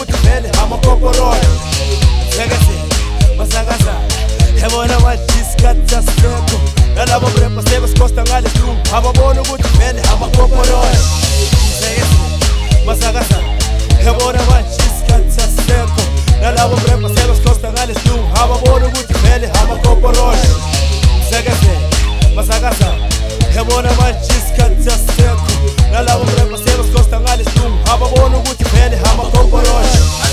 ukuthi vele amakoporoya sekese masakaza yabona isikhathi sasekho nalabo mrepa sebesikosta ngale silungu ababona ukuthi vele amakoporoya sekese masakaza yabona isikhathi sasekho nalabo mrepa sebesikosta ngale silungu ababona ukuthi vele amakoporoya sekese masakaza yabona isikhathi sasekho nalabo mrepa sebesikosta ngale silungu ababona ukuthi vele amakoporoya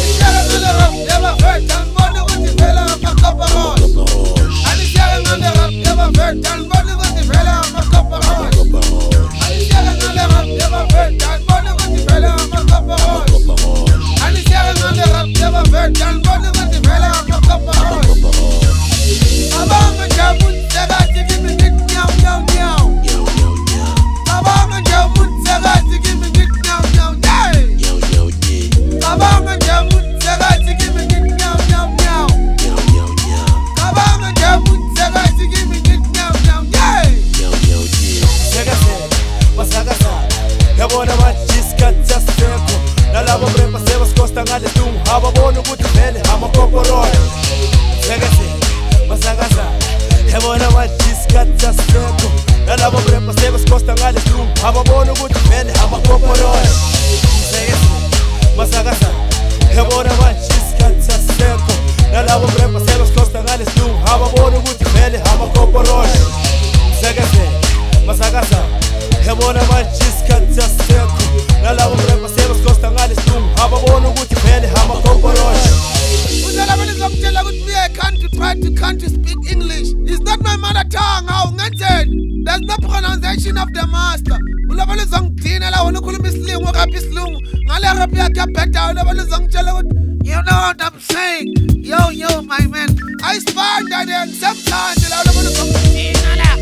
nalabo mrepa sebesikosta ngale silungu ababona ukuthi vele amakoporoya sekese masakaza yabona isikhathi sasekho nalabo mrepa sebesikosta ngale silungu ababona ukuthi vele amakoporoya sekese masakaza yabona isikhathi sasekho nalabo mrepa sebesikosta ngale silungu ababona ukuthi vele amakoporoya sekese masakaza yabona isikhathi sasekho nalabo mrepa sebesikosta ngale silungu ababona ukuthi vele amakoporoya uzalabona ngizokutshela ukuthi we can't speak English. It's not my mother tongue. How ngenzeni? There's no pronunciation of the master. Ulabona uzongidina la wona ukhuluma isilungu rap isilungu ngale rap yakhe yaphetha ulabona uzongitshela ukuthi you know what I'm saying. Yo my man, I spanned that and sometimes la ulabona uzongidina la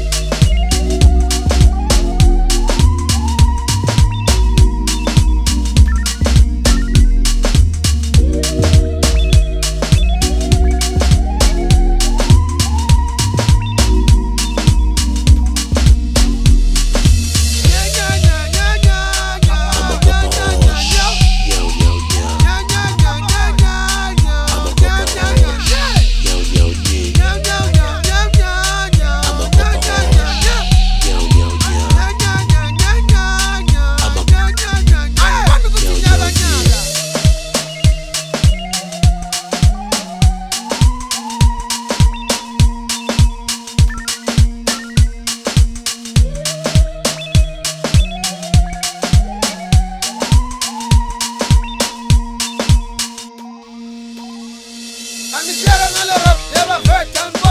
and the share of the love never hurt.